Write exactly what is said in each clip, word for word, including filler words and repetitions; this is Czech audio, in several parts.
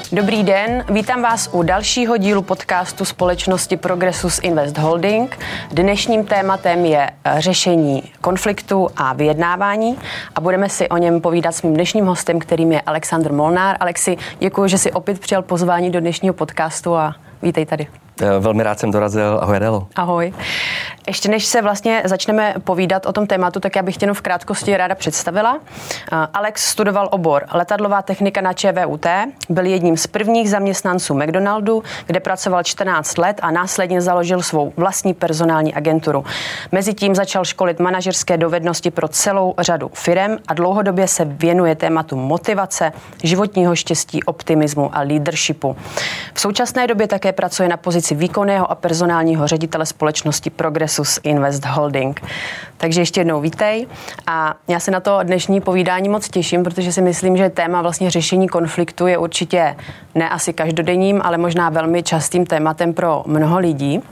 Dobrý den, vítám vás u dalšího dílu podcastu společnosti Progressus Invest Holding. Dnešním tématem je řešení konfliktu a vyjednávání a budeme si o něm povídat s mým dnešním hostem, kterým je Alexandr Molnár. Alexi, děkuji, že jsi opět přijal pozvání do dnešního podcastu a vítej tady. Velmi rád jsem dorazil. Ahoj, Adélo. Ahoj. Ještě než se vlastně začneme povídat o tom tématu, tak já bych tě jenom v krátkosti ráda představila. Alex studoval obor letadlová technika na ČVUT, byl jedním z prvních zaměstnanců McDonaldu, kde pracoval čtrnáct let a následně založil svou vlastní personální agenturu. Mezitím začal školit manažerské dovednosti pro celou řadu firem a dlouhodobě se věnuje tématu motivace, životního štěstí, optimismu a leadershipu. V současné době také pracuje na pozici výkonného a personálního ředitele společnosti Progressus Invest Holding. Takže ještě jednou vítej a já se na to dnešní povídání moc těším, protože si myslím, že téma vlastně řešení konfliktu je určitě ne asi každodenním, ale možná velmi častým tématem pro mnoho lidí.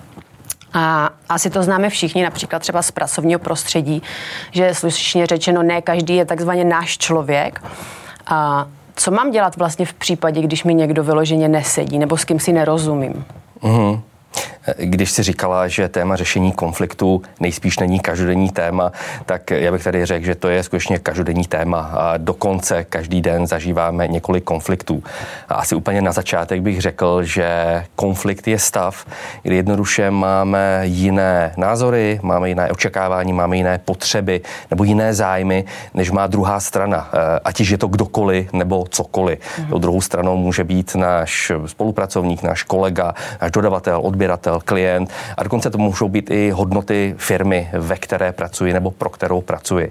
A asi to známe všichni, například třeba z pracovního prostředí, že slušně řečeno ne každý je takzvaně náš člověk. A co mám dělat vlastně v případě, když mi někdo vyloženě nesedí nebo s kým si nerozumím? Mm-hmm. Když si říkala, že téma řešení konfliktu nejspíš není každodenní téma, tak já bych tady řekl, že to je skutečně každodenní téma a dokonce každý den zažíváme několik konfliktů. A asi úplně na začátek bych řekl, že konflikt je stav, kdy jednoduše máme jiné názory, máme jiné očekávání, máme jiné potřeby nebo jiné zájmy, než má druhá strana. Ať je to kdokoliv nebo cokoliv. Mm. Tou druhou stranou může být náš spolupracovník, náš kolega, náš dodavatel, odběratel, klient a dokonce to můžou být i hodnoty firmy, ve které pracuji nebo pro kterou pracuji.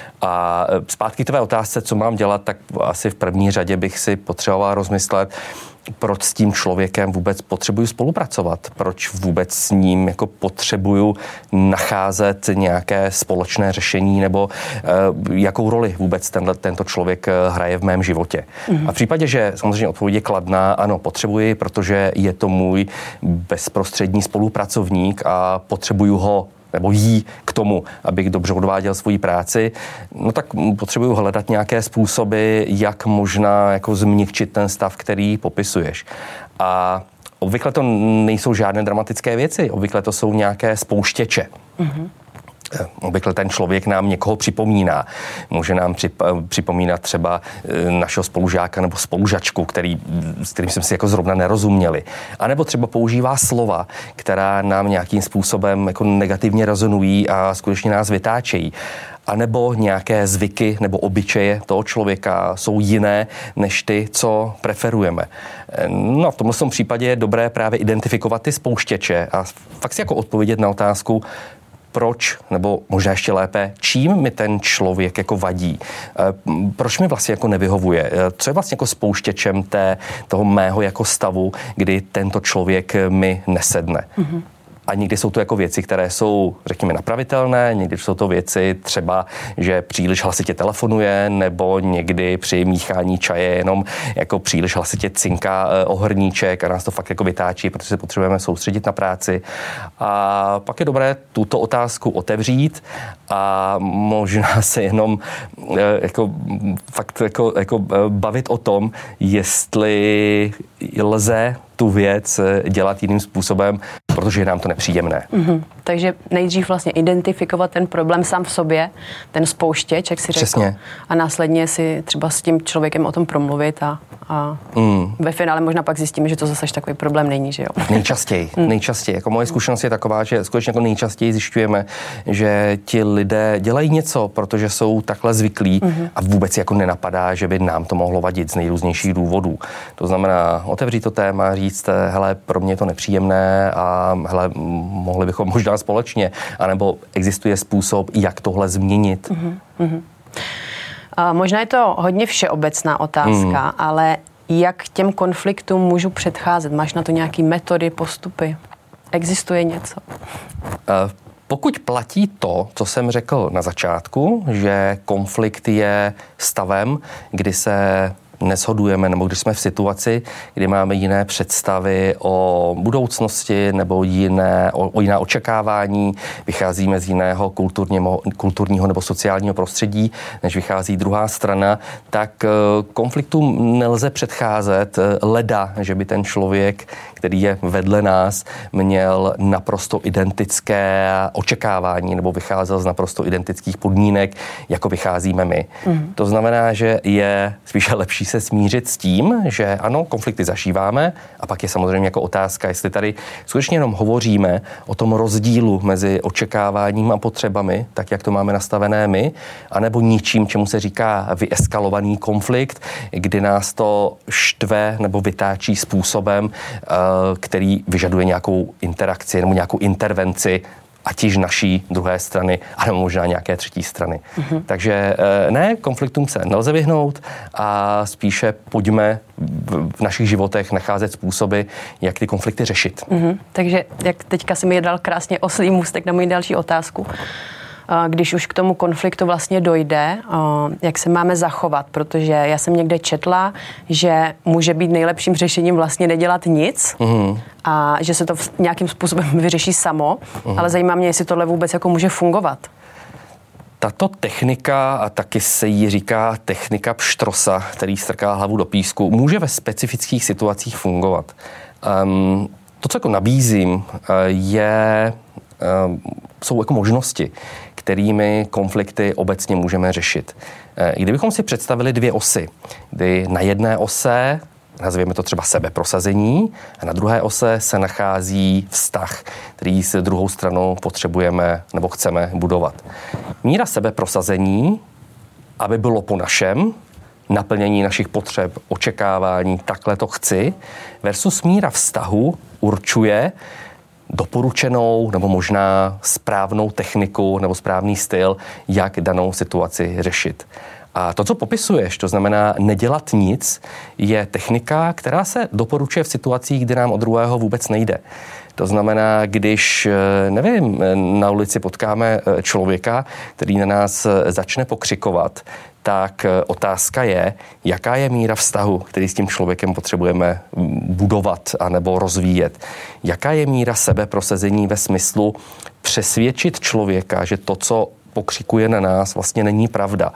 A zpátky k tvé otázce, co mám dělat, tak asi v první řadě bych si potřeboval rozmyslet, proč s tím člověkem vůbec potřebuju spolupracovat, proč vůbec s ním jako potřebuju nacházet nějaké společné řešení nebo uh, jakou roli vůbec tenhle, tento člověk hraje v mém životě. Mm. A v případě, že samozřejmě odpověď je kladná, ano, potřebuji, protože je to můj bezprostřední spolupracovník a potřebuju ho nebo jí k tomu, abych dobře odváděl svoji práci, no tak potřebuju hledat nějaké způsoby, jak možná jako změkčit ten stav, který popisuješ. A obvykle to nejsou žádné dramatické věci, obvykle to jsou nějaké spouštěče. Mm-hmm. Obvykle ten člověk nám někoho připomíná. Může nám připomínat třeba našeho spolužáka nebo spolužačku, který, s kterým jsme si jako zrovna nerozuměli. A nebo třeba používá slova, která nám nějakým způsobem jako negativně rezonují a skutečně nás vytáčejí. A nebo nějaké zvyky nebo obyčeje toho člověka jsou jiné než ty, co preferujeme. No v tomhle případě je dobré právě identifikovat ty spouštěče a fakt si jako odpovědět na otázku, proč, nebo možná ještě lépe, čím mi ten člověk jako vadí, proč mi vlastně jako nevyhovuje, co je vlastně jako spouštěčem té, toho mého jako stavu, kdy tento člověk mi nesedne. Mm-hmm. A někdy jsou to jako věci, které jsou, řekněme, napravitelné, někdy jsou to věci třeba, že příliš hlasitě telefonuje, nebo někdy při míchání čaje jenom jako příliš hlasitě cinká o hrníček a nás to fakt jako vytáčí, protože se potřebujeme soustředit na práci. A pak je dobré tuto otázku otevřít a možná se jenom jako fakt jako, jako bavit o tom, jestli lze tu věc dělat jiným způsobem, protože je nám to nepříjemné. Mm-hmm. Takže nejdřív vlastně identifikovat ten problém sám v sobě, ten spouštěč, jak si řekl. Přesně. A následně si třeba s tím člověkem o tom promluvit a, a mm. ve finále možná pak zjistíme, že to zase takový problém není, že jo? Nejčastěji, mm. nejčastěji. Jako moje zkušenost je taková, že skutečně jako nejčastěji zjišťujeme, že ti lidé dělají něco, protože jsou takhle zvyklí mm-hmm. a vůbec jako nenapadá, že by nám to mohlo vadit z nejrůznějších důvodů. To znamená otevřít to téma, říct, hele, pro mě je to nepříjemné a hele, mohli bychom možná společně, anebo existuje způsob, jak tohle změnit. Mm-hmm. A možná je to hodně všeobecná otázka, mm. ale jak těm konfliktům můžu předcházet? Máš na to nějaké metody, postupy? Existuje něco? Uh, Pokud platí to, co jsem řekl na začátku, že konflikt je stavem, kdy se neshodujeme, nebo když jsme v situaci, kdy máme jiné představy o budoucnosti nebo jiné, o, o jiná očekávání, vycházíme z jiného kulturního, kulturního nebo sociálního prostředí, než vychází druhá strana, tak konfliktům nelze předcházet leda, že by ten člověk, který je vedle nás, měl naprosto identické očekávání nebo vycházel z naprosto identických podmínek, jako vycházíme my. Mm. To znamená, že je spíše lepší se smířit s tím, že ano, konflikty zažíváme a pak je samozřejmě jako otázka, jestli tady skutečně jenom hovoříme o tom rozdílu mezi očekáváním a potřebami, tak jak to máme nastavené my, anebo ničím, čemu se říká vyeskalovaný konflikt, kdy nás to štve nebo vytáčí způsobem, který vyžaduje nějakou interakci nebo nějakou intervenci, ať již naší druhé strany, anebo možná nějaké třetí strany. Mm-hmm. Takže ne, konfliktům se nelze vyhnout a spíše pojďme v našich životech nacházet způsoby, jak ty konflikty řešit. Mm-hmm. Takže jak teďka si mi dal krásně oslý můstek na moji další otázku. Když už k tomu konfliktu vlastně dojde, jak se máme zachovat, protože já jsem někde četla, že může být nejlepším řešením vlastně nedělat nic mm. a že se to nějakým způsobem vyřeší samo, mm. ale zajímá mě, jestli tohle vůbec jako může fungovat. Tato technika, a taky se jí říká technika pštrosa, který strká hlavu do písku, může ve specifických situacích fungovat. Um, to, co jako nabízím, je, um, jsou jako možnosti, kterými konflikty obecně můžeme řešit. Kdybychom si představili dvě osy, kdy na jedné ose, nazvěme to třeba sebeprosazení, a na druhé ose se nachází vztah, který s druhou stranou potřebujeme nebo chceme budovat. Míra sebeprosazení, aby bylo po našem, naplnění našich potřeb, očekávání, takhle to chci, versus míra vztahu určuje doporučenou nebo možná správnou techniku nebo správný styl, jak danou situaci řešit. A to, co popisuješ, to znamená nedělat nic, je technika, která se doporučuje v situacích, kdy nám od druhého vůbec nejde. To znamená, když, nevím, na ulici potkáme člověka, který na nás začne pokřikovat, tak otázka je, jaká je míra vztahu, který s tím člověkem potřebujeme budovat anebo rozvíjet. Jaká je míra sebeprosazení ve smyslu přesvědčit člověka, že to, co pokřikuje na nás, vlastně není pravda.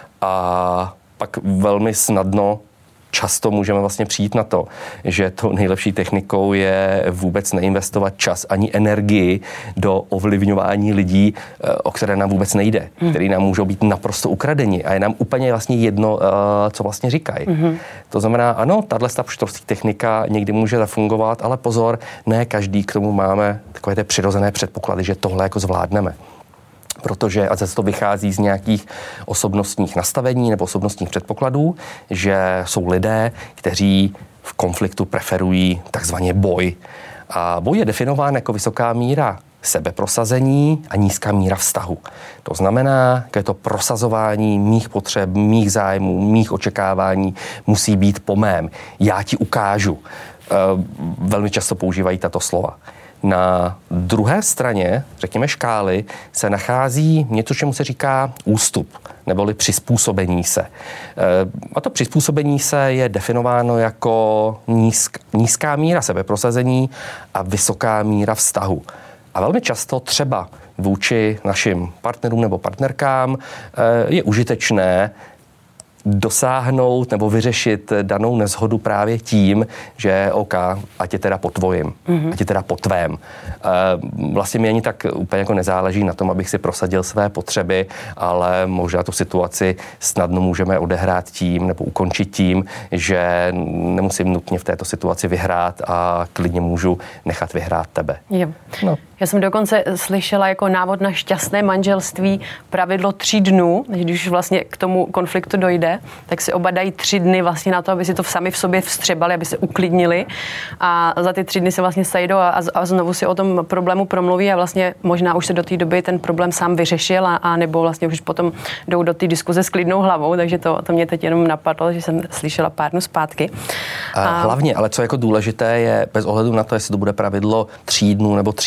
A pak velmi snadno často můžeme vlastně přijít na to, že tou nejlepší technikou je vůbec neinvestovat čas ani energii do ovlivňování lidí, o které nám vůbec nejde, hmm. který nám můžou být naprosto ukradeni a je nám úplně vlastně jedno, co vlastně říkají. Hmm. To znamená, ano, tato pštrovská technika někdy může zafungovat, ale pozor, ne každý k tomu máme takové ty přirozené předpoklady, že tohle jako zvládneme. Protože, a zase to vychází z nějakých osobnostních nastavení nebo osobnostních předpokladů, že jsou lidé, kteří v konfliktu preferují takzvaně boj. A boj je definován jako vysoká míra sebeprosazení a nízká míra vztahu. To znamená, že to prosazování mých potřeb, mých zájmů, mých očekávání musí být po mém. Já ti ukážu. E, velmi často používají tato slova. Na druhé straně, řekněme škály, se nachází něco, čemu se říká ústup, neboli přizpůsobení se. A to přizpůsobení se je definováno jako nízk, nízká míra sebeprosazení a vysoká míra vztahu. A velmi často třeba vůči našim partnerům nebo partnerkám je užitečné dosáhnout nebo vyřešit danou neshodu právě tím, že OK, ať je teda po tvojím, mm-hmm. ať je teda po tvém. Vlastně mi ani tak úplně jako nezáleží na tom, abych si prosadil své potřeby, ale možná tu situaci snadno můžeme odehrát tím nebo ukončit tím, že nemusím nutně v této situaci vyhrát a klidně můžu nechat vyhrát tebe. Jo. No. Já jsem dokonce slyšela jako návod na šťastné manželství pravidlo tří dnů, když vlastně k tomu konfliktu dojde, tak si oba dají tři dny vlastně na to, aby si to sami v sobě vstřebali, aby se uklidnili a za ty tři dny se vlastně sejdou a, a znovu si o tom problému promluví a vlastně možná už se do té doby ten problém sám vyřešil a, a nebo vlastně už potom jdou do té diskuze s klidnou hlavou, takže to, to mě teď jenom napadlo, že jsem slyšela pár dnů zpátky. A hlavně, ale co jako důležité je bez ohledu na to, jestli to bude pravidlo tří dnů nebo tří hodin,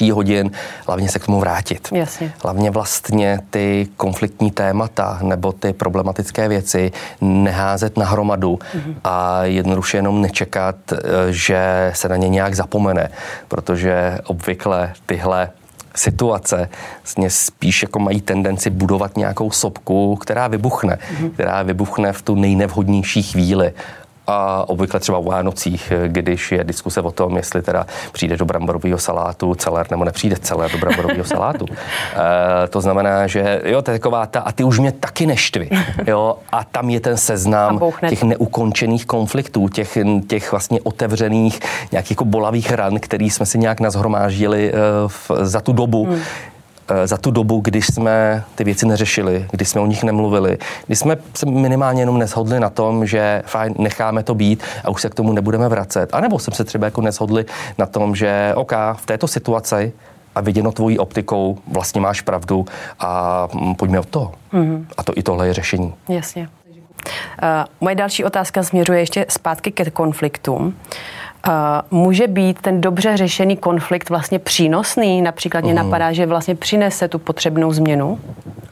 vteřin, hlavně se k tomu vrátit. Jasně. Hlavně vlastně ty konfliktní témata nebo ty problematické věci neházet na hromadu mm-hmm. a jednoduše jenom nečekat, že se na ně nějak zapomene, protože obvykle tyhle situace vlastně spíš jako mají tendenci budovat nějakou sopku, která vybuchne, mm-hmm. která vybuchne v tu nejnevhodnější chvíli. A obvykle třeba o Vánocích, když je diskuse o tom, jestli teda přijde do bramborového salátu celer nebo nepřijde celer do bramborového salátu. E, to znamená, že jo, to je taková ta, a ty už mě taky neštvi. Jo, a tam je ten seznam těch neukončených konfliktů, těch, těch vlastně otevřených nějakých jako bolavých ran, který jsme si nějak nazhromáždili v, za tu dobu, hmm. za tu dobu, když jsme ty věci neřešili, když jsme o nich nemluvili, když jsme se minimálně jenom neshodli na tom, že fajn, necháme to být a už se k tomu nebudeme vracet. A nebo jsme se třeba jako neshodli na tom, že OK, v této situaci a viděno tvojí optikou, vlastně máš pravdu a pojďme od toho. Mm-hmm. A to i tohle je řešení. Jasně. Uh, moje další otázka směřuje ještě zpátky ke konfliktům. Uh, může být ten dobře řešený konflikt vlastně přínosný? Například mě mm. napadá, že vlastně přinese tu potřebnou změnu? Uh,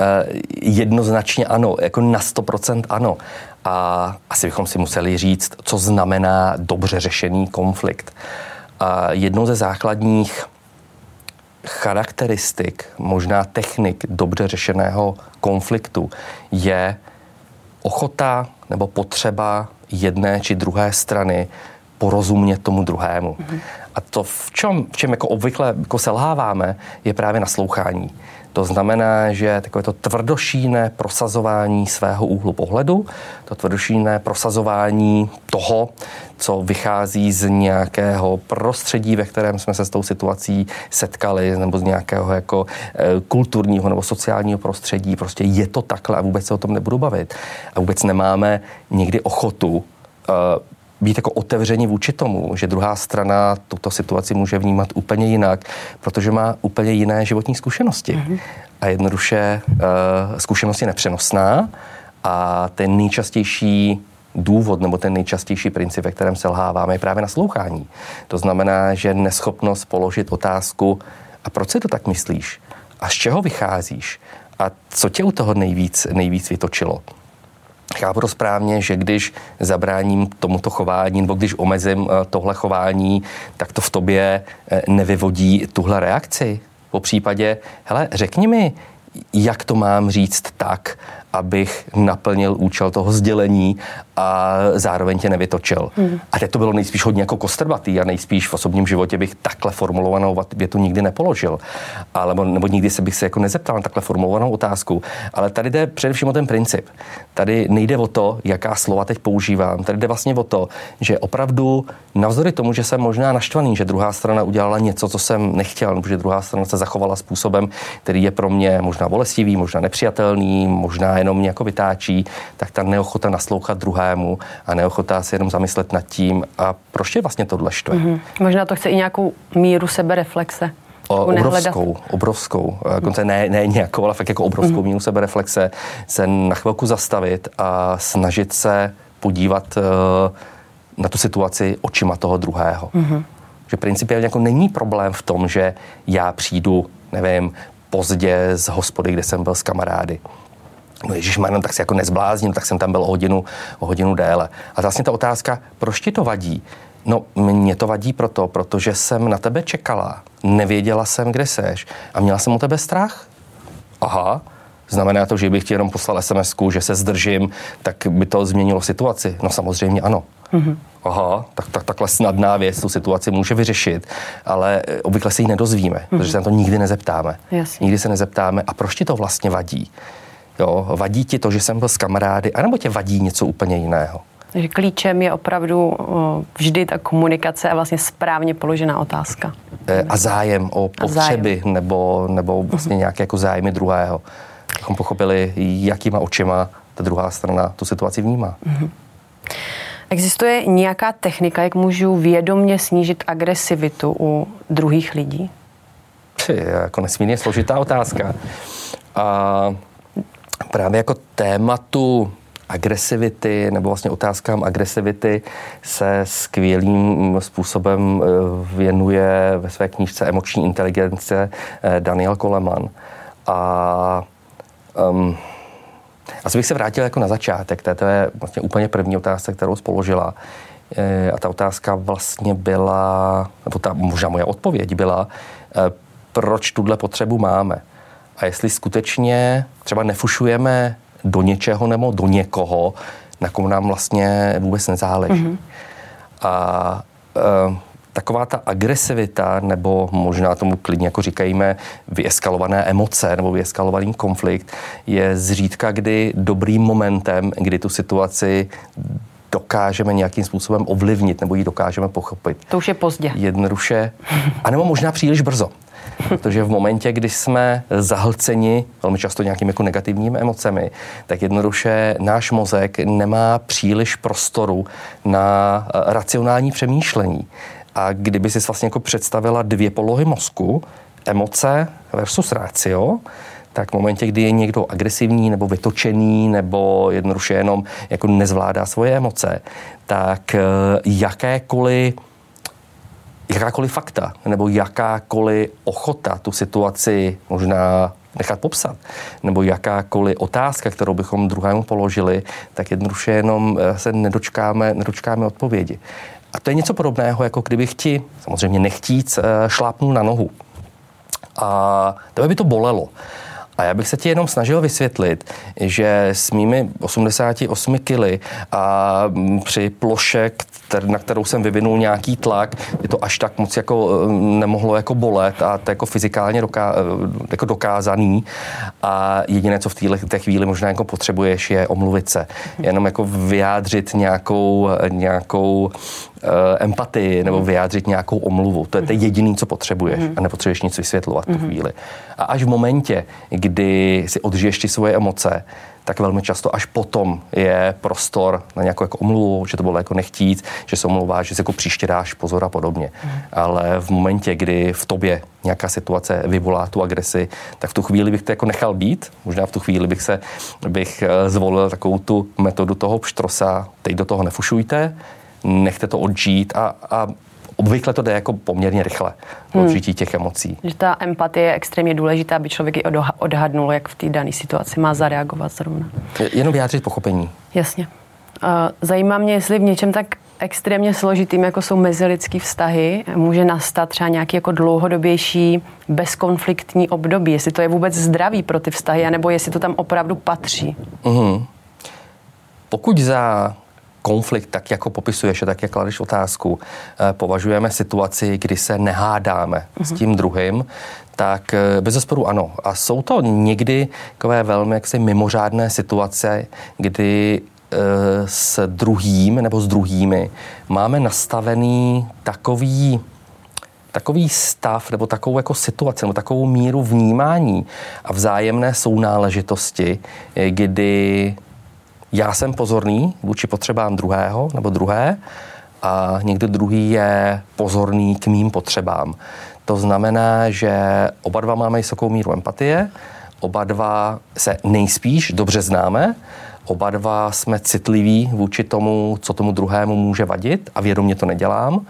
jednoznačně ano, jako na sto procent ano. A asi bychom si museli říct, co znamená dobře řešený konflikt. Uh, jednou ze základních charakteristik, možná technik dobře řešeného konfliktu je ochota nebo potřeba jedné či druhé strany porozumět tomu druhému. Mm-hmm. A to, v čem, v čem jako obvykle jako selháváme, je právě naslouchání. To znamená, že takové to tvrdošíjné prosazování svého úhlu pohledu, to tvrdošíjné prosazování toho, co vychází z nějakého prostředí, ve kterém jsme se s tou situací setkali, nebo z nějakého jako e, kulturního nebo sociálního prostředí. Prostě je to takhle a vůbec se o tom nebudu bavit. A vůbec nemáme někdy ochotu e, být jako otevření vůči tomu, že druhá strana tuto situaci může vnímat úplně jinak, protože má úplně jiné životní zkušenosti. Mm-hmm. A jednoduše uh, zkušenost je nepřenosná a ten nejčastější důvod nebo ten nejčastější princip, ve kterém selháváme, je právě naslouchání. To znamená, že neschopnost položit otázku, a proč si to tak myslíš? A z čeho vycházíš? A co tě u toho nejvíc, nejvíc vytočilo? Chápu to správně, že když zabráním tomuto chování, nebo když omezím tohle chování, tak to v tobě nevyvodí tuhle reakci. Po případě, hele, řekni mi, jak to mám říct tak, abych naplnil účel toho sdělení a zároveň tě nevytočil. Hmm. A teď to bylo nejspíš hodně jako kostrbatý a nejspíš v osobním životě bych takhle formulovanou větu nikdy nepoložil. Ale, nebo nikdy se bych se jako nezeptal na takhle formulovanou otázku. Ale tady jde především o ten princip. Tady nejde o to, jaká slova teď používám. Tady jde vlastně o to, že opravdu navzdory tomu, že jsem možná naštvaný, že druhá strana udělala něco, co jsem nechtěl, nebo že druhá strana se zachovala způsobem, který je pro mě možná bolestivý, možná nepřijatelný, možná jenom mě jako vytáčí, tak ta neochota naslouchat druhému a neochota se jenom zamyslet nad tím a proč je vlastně tohle štve. Mm-hmm. Možná to chce i nějakou míru sebereflexe. O, obrovskou, obrovskou. Mm-hmm. Ne, ne nějakou, ale fakt jako obrovskou mm-hmm. míru sebereflexe se na chvilku zastavit a snažit se podívat uh, na tu situaci očima toho druhého. Mm-hmm. Že principiálně jako není problém v tom, že já přijdu, nevím, pozdě z hospody, kde jsem byl s kamarády. No ježišmarno, tak se jako nezblázním, tak jsem tam byl o hodinu, o hodinu déle. A vlastně ta otázka, proč ti to vadí? No, mě to vadí proto, protože jsem na tebe čekala, nevěděla jsem, kde seš a měla jsem o tebe strach. Aha, znamená to, že bych ti jenom poslal es em esku, že se zdržím, tak by to změnilo situaci? No samozřejmě ano. Mm-hmm. Aha, tak, tak takhle snadná věc tu situaci může vyřešit, ale obvykle se jí nedozvíme, mm-hmm. protože se na to nikdy nezeptáme. Jasně. Nikdy se nezeptáme, a proč ti to vlastně vadí? Jo, vadí ti to, že jsem byl s kamarády, anebo tě vadí něco úplně jiného? Takže klíčem je opravdu vždy ta komunikace a vlastně správně položená otázka. A zájem o potřeby zájem. nebo, nebo vlastně nějaké jako zájmy druhého. Abychom pochopili, jakýma očima ta druhá strana tu situaci vnímá. Existuje nějaká technika, jak můžu vědomě snížit agresivitu u druhých lidí? Je jako nesmírně složitá otázka. A právě jako tématu agresivity nebo vlastně otázkám agresivity se skvělým způsobem věnuje ve své knížce Emoční inteligence Daniel Goleman. A um, asi bych se vrátil jako na začátek. To je vlastně úplně první otázka, kterou spoložila. A ta otázka vlastně byla, nebo ta možná moje odpověď byla, proč tuhle potřebu máme. A jestli skutečně třeba nefušujeme do něčeho nebo do někoho, na kom nám vlastně vůbec nezáleží. Mm-hmm. A e, taková ta agresivita, nebo možná tomu klidně jako říkajíme vyeskalované emoce nebo vyeskalovaný konflikt, je zřídka kdy dobrým momentem, kdy tu situaci dokážeme nějakým způsobem ovlivnit nebo ji dokážeme pochopit. To už je pozdě. Jednoduše, anebo možná příliš brzo. Protože v momentě, kdy jsme zahlceni velmi často nějakými jako negativními emocemi, tak jednoduše náš mozek nemá příliš prostoru na racionální přemýšlení. A kdyby si vlastně jako představila dvě polohy mozku, emoce versus ratio, tak v momentě, kdy je někdo agresivní nebo vytočený nebo jednoduše jenom jako nezvládá svoje emoce, tak jakékoliv jakákoliv fakta nebo jakákoliv ochota tu situaci možná nechat popsat, nebo jakákoliv otázka, kterou bychom druhému položili, tak jednoduše jenom se nedočkáme, nedočkáme odpovědi. A to je něco podobného, jako kdybych ti, samozřejmě nechtíc, šlápnul na nohu. A to by to bolelo. A já bych se ti jenom snažil vysvětlit, že s mými osmdesáti osmi kily a při ploše, na kterou jsem vyvinul nějaký tlak, je to až tak moc jako nemohlo jako bolet a to jako fyzikálně doká, jako dokázaný. A jediné, co v té chvíli možná jako potřebuješ, je omluvit se. Jenom jako vyjádřit nějakou, nějakou empatii nebo vyjádřit nějakou omluvu. To je to jediné, co potřebuješ a nepotřebuješ nic vysvětlovat v tu chvíli. A až v momentě, kdy si odžiješ ty svoje emoce, tak velmi často až potom je prostor na nějakou jako omluvu, že to bylo jako nechtít, že se omlouváš, že se jako příště dáš pozor a podobně. Mm. Ale v momentě, kdy v tobě nějaká situace vyvolá tu agresi, tak v tu chvíli bych to jako nechal být. Možná v tu chvíli bych se bych zvolil takovou tu metodu toho pštrosa, teď do toho nefušujte, nechte to odžít a, a obvykle to jde jako poměrně rychle, odžití těch emocí. Že ta empatie je extrémně důležitá, aby člověk i odhadnul, jak v té dané situaci má zareagovat zrovna. Jenom vyjádřit pochopení. Jasně. Zajímá mě, jestli v něčem tak extrémně složitým, jako jsou mezilidský vztahy, může nastat třeba nějaký jako dlouhodobější bezkonfliktní období, jestli to je vůbec zdravý pro ty vztahy, anebo jestli to tam opravdu patří. Mm-hmm. Pokud za konflikt, tak jako popisuješ, tak jak kladeš otázku, považujeme situaci, kdy se nehádáme mm-hmm. s tím druhým, tak bezesporu ano. A jsou to někdy takové velmi jaksi mimořádné situace, kdy s druhým nebo s druhými máme nastavený takový takový stav nebo takovou jako situaci nebo takovou míru vnímání a vzájemné sounáležitosti, kdy já jsem pozorný vůči potřebám druhého nebo druhé a někdo druhý je pozorný k mým potřebám. To znamená, že oba dva máme vysokou míru empatie, oba dva se nejspíš dobře známe, oba dva jsme citliví vůči tomu, co tomu druhému může vadit a vědomě to nedělám.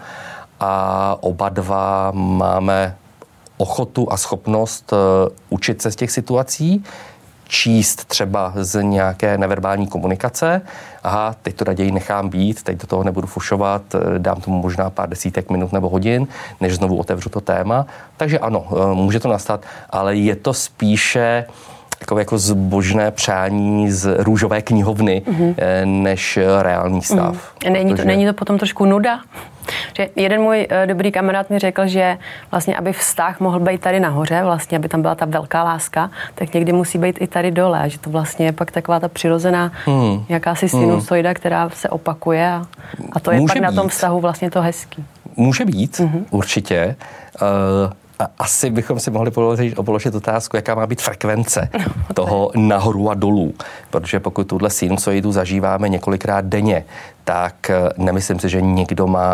A oba dva máme ochotu a schopnost uh, učit se z těch situací, číst třeba z nějaké neverbální komunikace. Aha, teď to raději nechám být, teď do toho nebudu fušovat, dám tomu možná pár desítek minut nebo hodin, než znovu otevřu to téma. Takže ano, může to nastat, ale je to spíše takové jako zbožné přání z růžové knihovny, mm-hmm. než reálný stav. Mm. Není, protože... to, není to potom trošku nuda? Že jeden můj uh, dobrý kamarád mi řekl, že vlastně, aby vztah mohl být tady nahoře, vlastně, aby tam byla ta velká láska, tak někdy musí být i tady dole. A že to vlastně je pak taková ta přirozená mm. jakási sinusoida, mm. která se opakuje a, a to je Může pak být. Na tom vztahu vlastně to hezký. Může být, mm-hmm. určitě. Uh, A asi bychom si mohli položit, položit otázku, jaká má být frekvence toho nahoru a dolů. Protože pokud tuhle sinusoidu zažíváme několikrát denně, tak nemyslím si, že někdo má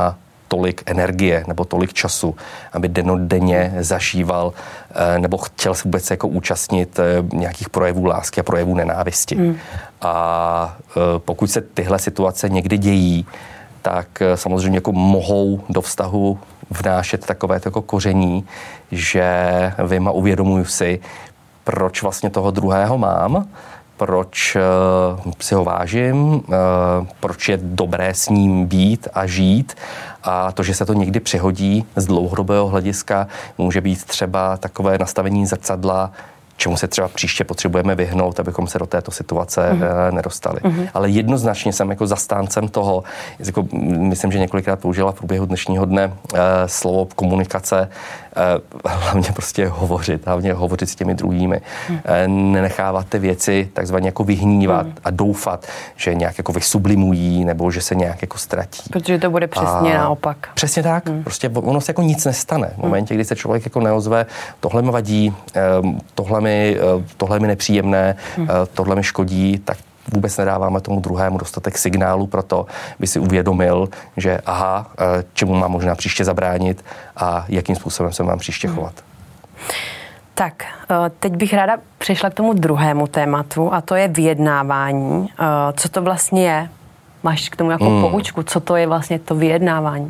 tolik energie nebo tolik času, aby dennodenně zažíval nebo chtěl se vůbec jako účastnit nějakých projevů lásky a projevů nenávisti. Hmm. A pokud se tyhle situace někdy dějí, tak samozřejmě jako mohou do vztahu vnášet takové jako koření, že vím a uvědomuji si, proč vlastně toho druhého mám, proč uh, si ho vážím, uh, proč je dobré s ním být a žít. A to, že se to někdy přihodí z dlouhodobého hlediska, může být třeba takové nastavení zrcadla, čemu se třeba příště potřebujeme vyhnout, abychom se do této situace mm. nedostali. Mm. Ale jednoznačně jsem jako zastáncem toho, jako myslím, že několikrát použila v průběhu dnešního dne eh, slovo komunikace, eh, hlavně prostě hovořit, hlavně hovořit s těmi druhými. Mm. Eh, nenechávat ty věci takzvaně jako vyhnívat mm. a doufat, že nějak jako vysublimují nebo že se nějak jako ztratí. Protože to bude přesně a naopak. Přesně tak. Mm. Prostě ono se jako nic nestane. V momentě, kdy se člověk jako neozve, tohle mi vadí, eh, tohle mi, eh, tohle mi nepříjemné, mm. eh, tohle mi škodí, tak vůbec nedáváme tomu druhému dostatek signálu pro to, by si uvědomil, že aha, čemu mám možná příště zabránit a jakým způsobem se mám příště chovat. Tak, teď bych ráda přešla k tomu druhému tématu a to je vyjednávání. Co to vlastně je? Máš k tomu jako hmm. poučku? Co to je vlastně to vyjednávání?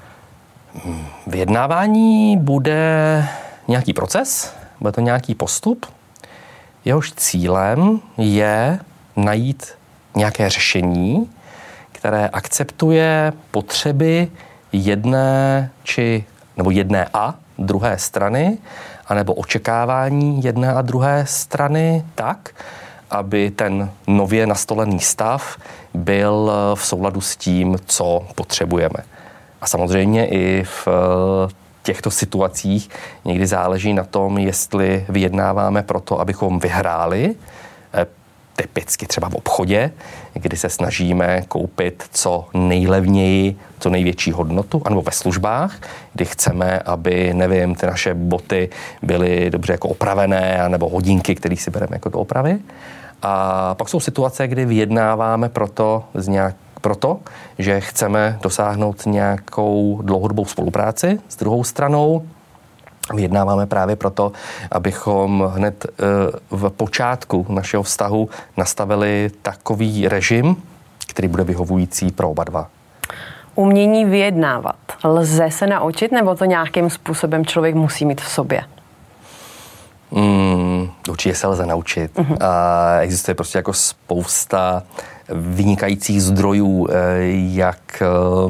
Vyjednávání bude nějaký proces, bude to nějaký postup. Jehož cílem je najít nějaké řešení, které akceptuje potřeby jedné či nebo jedné a druhé strany, anebo očekávání jedné a druhé strany tak, aby ten nově nastolený stav byl v souladu s tím, co potřebujeme. A samozřejmě i v těchto situacích někdy záleží na tom, jestli vyjednáváme proto, abychom vyhráli, typicky třeba v obchodě, kdy se snažíme koupit co nejlevněji, co největší hodnotu, anebo ve službách, kdy chceme, aby, nevím, ty naše boty byly dobře jako opravené, nebo hodinky, které si bereme jako do opravy. A pak jsou situace, kdy vyjednáváme proto, z nějak, proto, že chceme dosáhnout nějakou dlouhodobou spolupráci s druhou stranou. Vyjednáváme právě proto, abychom hned v počátku našeho vztahu nastavili takový režim, který bude vyhovující pro oba dva. Umění vyjednávat. Lze se naučit, nebo to nějakým způsobem člověk musí mít v sobě? Hmm, určitě se lze naučit. Uh-huh. A existuje prostě jako spousta vynikajících zdrojů, jak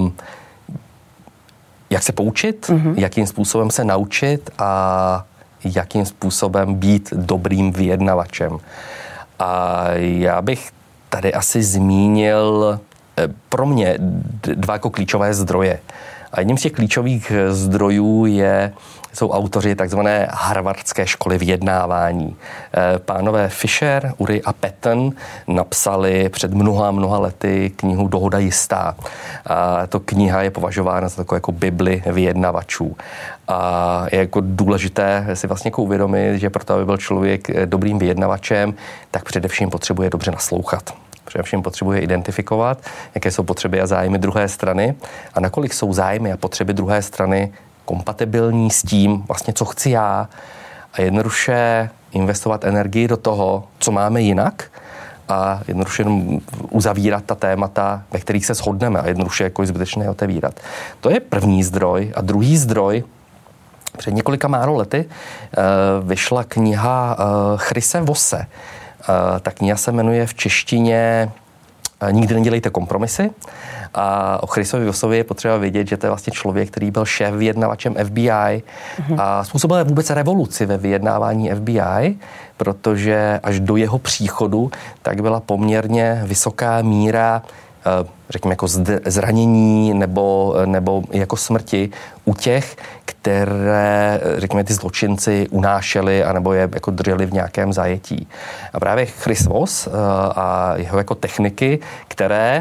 jak se poučit, mm-hmm. jakým způsobem se naučit a jakým způsobem být dobrým vyjednavačem. A já bych tady asi zmínil pro mě dva jako klíčové zdroje. A jedním z těch klíčových zdrojů je, jsou autoři takzvané harvardské školy vyjednávání. Pánové Fisher, Ury a Patton napsali před mnoha, mnoha lety knihu Dohoda jistá. A to kniha je považována za takovou jako bibli vyjednavačů. A je jako důležité si vlastně jako uvědomit, že proto, aby byl člověk dobrým vyjednavačem, tak především potřebuje dobře naslouchat. Především potřebuje identifikovat, jaké jsou potřeby a zájmy druhé strany a nakolik jsou zájmy a potřeby druhé strany kompatibilní s tím, vlastně co chci já a jednoduše investovat energii do toho, co máme jinak a jednoduše jenom uzavírat ta témata, ve kterých se shodneme a jednoduše jako zbytečné otevírat. To je první zdroj a druhý zdroj. Před několika málo lety vyšla kniha Chrise Vosse. Ta kniha se jmenuje v češtině Nikdy nedělejte kompromisy. A o Chrisovi Vossovi je potřeba vědět, že to je vlastně člověk, který byl šéf vyjednavačem F B I mm-hmm. a způsobil vůbec revoluci ve vyjednávání F B I, protože až do jeho příchodu tak byla poměrně vysoká míra řekněme jako zranění nebo, nebo jako smrti u těch, které, řekněme, ty zločinci unášeli anebo je jako drželi v nějakém zajetí. A právě Chris Voss a jeho jako techniky, které,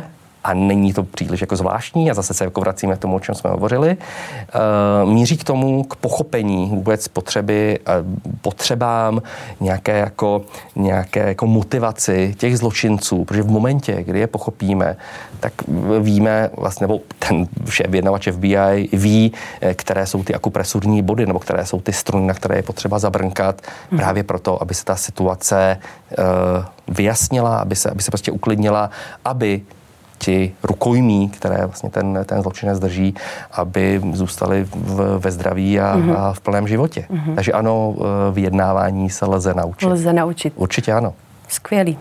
a není to příliš jako zvláštní a zase se jako vracíme k tomu, o čem jsme hovořili, míří k tomu, k pochopení vůbec potřeby, potřebám nějaké jako, nějaké jako motivaci těch zločinců, protože v momentě, kdy je pochopíme, tak víme vlastně, nebo ten šéf vyjednavač F B I ví, které jsou ty akupresurní body, nebo které jsou ty struny, na které je potřeba zabrnkat, hmm. právě proto, aby se ta situace uh, vyjasnila, aby se, aby se prostě uklidnila, aby ti rukojmí, které vlastně ten, ten zločinec drží, aby zůstali v, ve zdraví a, mm-hmm. a v plném životě. Mm-hmm. Takže ano, vyjednávání se lze naučit. Lze naučit. Určitě ano. Skvělý.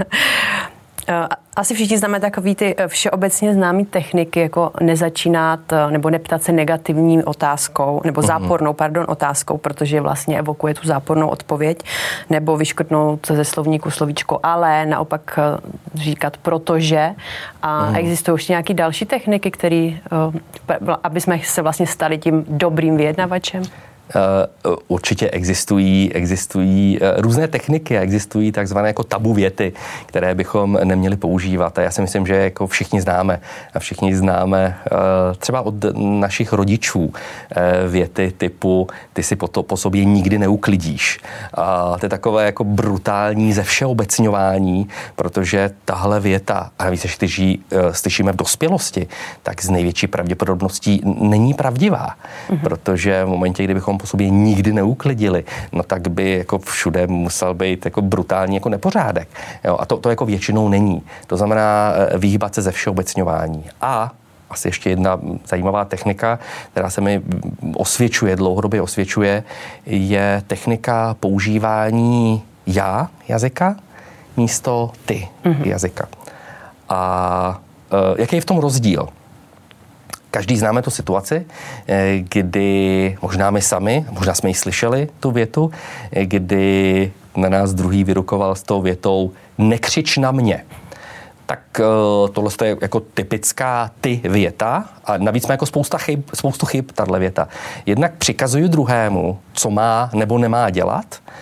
Asi všichni známe takový ty všeobecně známý techniky, jako nezačínat nebo neptat se negativní otázkou, nebo zápornou, pardon, otázkou, protože vlastně evokuje tu zápornou odpověď, nebo vyškrtnout ze slovníku slovíčko ale, naopak říkat protože. A mm. existují ještě nějaké další techniky, které, aby jsme se vlastně stali tím dobrým vyjednavačem? Uh, určitě existují, existují uh, různé techniky a existují takzvané jako tabu věty, které bychom neměli používat. A já si myslím, že jako všichni známe a všichni známe uh, třeba od našich rodičů uh, věty typu ty si po, to, po sobě nikdy neuklidíš. A to je takové jako brutální zevšeobecňování, protože tahle věta, a navíc, když ji uh, slyšíme v dospělosti, tak z největší pravděpodobností není pravdivá. Mm-hmm. Protože v momentě, kdybychom po sobě nikdy neuklidili, no tak by jako všude musel být jako brutální jako nepořádek. Jo, a to, to jako většinou není. To znamená vyhýbat se ze všeobecňování. A asi ještě jedna zajímavá technika, která se mi osvědčuje, dlouhodobě osvědčuje, je technika používání já jazyka místo ty mm-hmm. jazyka. A jaký je v tom rozdíl? Každý známe tu situaci, kdy možná my sami, možná jsme ji slyšeli, tu větu, kdy na nás druhý vyrukoval s tou větou nekřič na mě. Tak tohle je jako typická ty věta a navíc má jako spousta chyb, spoustu chyb tahle věta. Jednak přikazuju druhému, co má nebo nemá dělat,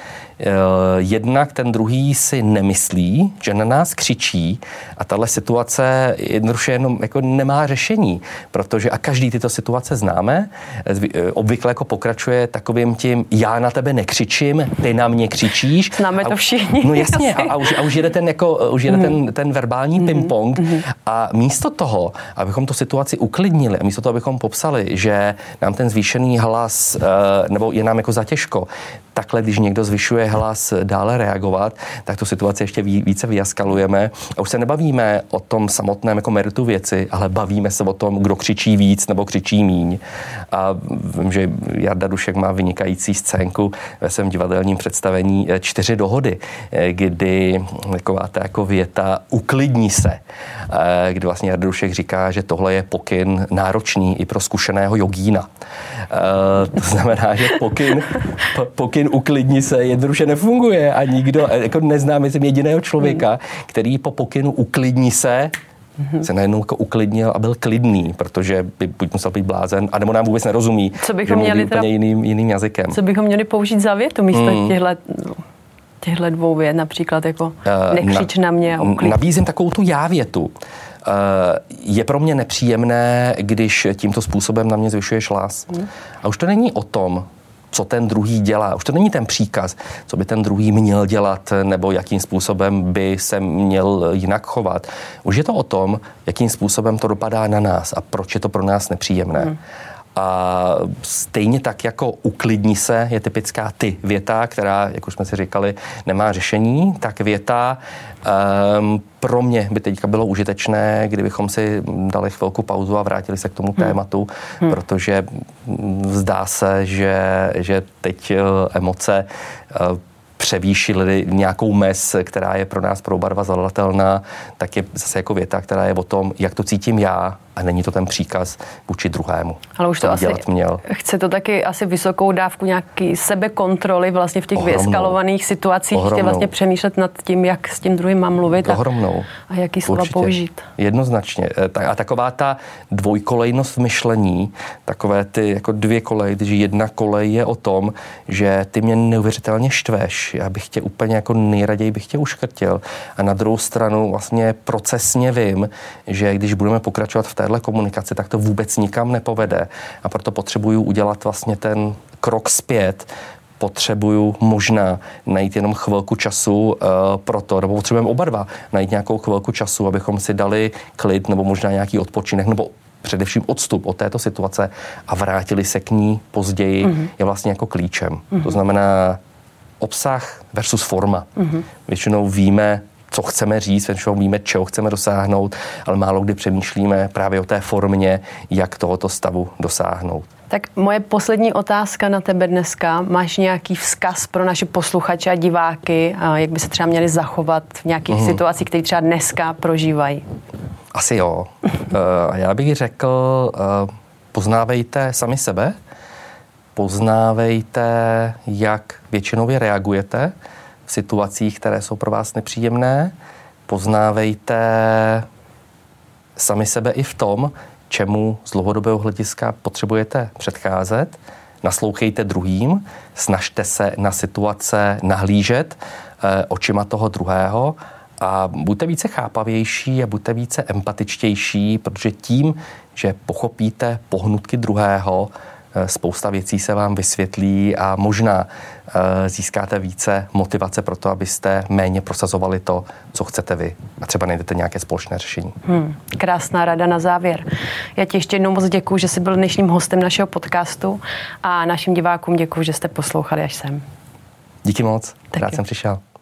jednak ten druhý si nemyslí, že na nás křičí a tahle situace jednoduše jenom jako nemá řešení, protože a každý tyto situace známe, obvykle jako pokračuje takovým tím já na tebe nekřičím, ty na mě křičíš. Známe a, to všichni. No jasně a, a, už, a už jede ten, jako, už jede mm. ten, ten verbální mm. ping-pong mm. a místo toho, abychom tu situaci uklidnili a místo toho, abychom popsali, že nám ten zvýšený hlas nebo je nám jako zatěžko, takhle, když někdo zvyšuje hlas dále reagovat, tak tu situaci ještě více vyjaskalujeme. A už se nebavíme o tom samotném jako meritu věci, ale bavíme se o tom, kdo křičí víc nebo křičí míň. A vím, že Jarda Dušek má vynikající scénku ve svém divadelním představení Čtyři dohody, kdy taková ta jako věta uklidni se, kdy vlastně Jarda Dušek říká, že tohle je pokyn náročný i pro zkušeného jogína. To znamená, že pokyn, pokyn uklidni se jednoduše nefunguje a nikdo, jako neznám myslím jediného člověka, který po pokynu uklidni se se najednou jako uklidnil a byl klidný, protože by buď musel být blázen, anebo nám vůbec nerozumí, co bychom měli úplně teda, jiným, jiným jazykem. Co bychom měli použít za větu místo hmm. těchto těchto dvou vět, například jako nekřič na, na mě a uklid. Nabízím takovou tu já větu. Je pro mě nepříjemné, když tímto způsobem na mě zvyšuješ hlas. Hmm. A už to není o tom, co ten druhý dělá. Už to není ten příkaz, co by ten druhý měl dělat, nebo jakým způsobem by se měl jinak chovat. Už je to o tom, jakým způsobem to dopadá na nás a proč je to pro nás nepříjemné. Hmm. A stejně tak jako uklidni se je typická ty věta, která, jak už jsme si říkali, nemá řešení, tak věta um, pro mě by teďka bylo užitečné, kdybychom si dali chvilku pauzu a vrátili se k tomu hmm. tématu, hmm. protože zdá se, že, že teď emoce uh, převýšili nějakou mez, která je pro nás pro oba dva zadatelná, tak je zase jako věta, která je o tom, jak to cítím já a není to ten příkaz vůči druhému. Ale už to asi měl. Chce to taky asi vysokou dávku nějaký sebekontroly vlastně v těch Ohromnou. vyeskalovaných situacích, Ohromnou. vlastně přemýšlet nad tím, jak s tím druhým mám mluvit a, a jaký slova Určitě. použít. Jednoznačně. A taková ta dvojkolejnost v myšlení, takové ty jako dvě koleje, když jedna kolej je o tom, že ty mě neuvěřitelně štveš, já bych tě úplně jako nejraději bych tě uškrtil. A na druhou stranu vlastně procesně vím, že když budeme pokračovat v téhle komunikaci, tak to vůbec nikam nepovede. A proto potřebuju udělat vlastně ten krok zpět, potřebuju možná najít jenom chvilku času uh, pro to, nebo potřebujeme oba dva najít nějakou chvilku času, abychom si dali klid nebo možná nějaký odpočinek, nebo především odstup od této situace a vrátili se k ní později, mm-hmm. je vlastně jako klíčem. Mm-hmm. To znamená obsah versus forma. Mm-hmm. Většinou víme, co chceme říct, většinou víme, čeho chceme dosáhnout, ale málo kdy přemýšlíme právě o té formě, jak tohoto stavu dosáhnout. Tak moje poslední otázka na tebe dneska. Máš nějaký vzkaz pro naše posluchače a diváky, jak by se třeba měli zachovat v nějakých mm. situacích, které třeba dneska prožívají? Asi jo. A já bych řekl, poznávejte sami sebe, poznávejte, jak většinově reagujete v situacích, které jsou pro vás nepříjemné, poznávejte sami sebe i v tom, čemu z dlouhodobého hlediska potřebujete předcházet, naslouchejte druhým, snažte se na situace nahlížet eh, očima toho druhého a buďte více chápavější a buďte více empatičtější, protože tím, že pochopíte pohnutky druhého, spousta věcí se vám vysvětlí a možná získáte více motivace pro to, abyste méně prosazovali to, co chcete vy. A třeba najdete nějaké společné řešení. Hmm, krásná rada na závěr. Já ti ještě jednou moc děkuju, že jsi byl dnešním hostem našeho podcastu a našim divákům děkuju, že jste poslouchali až sem. Díky moc, rád jsem přišel.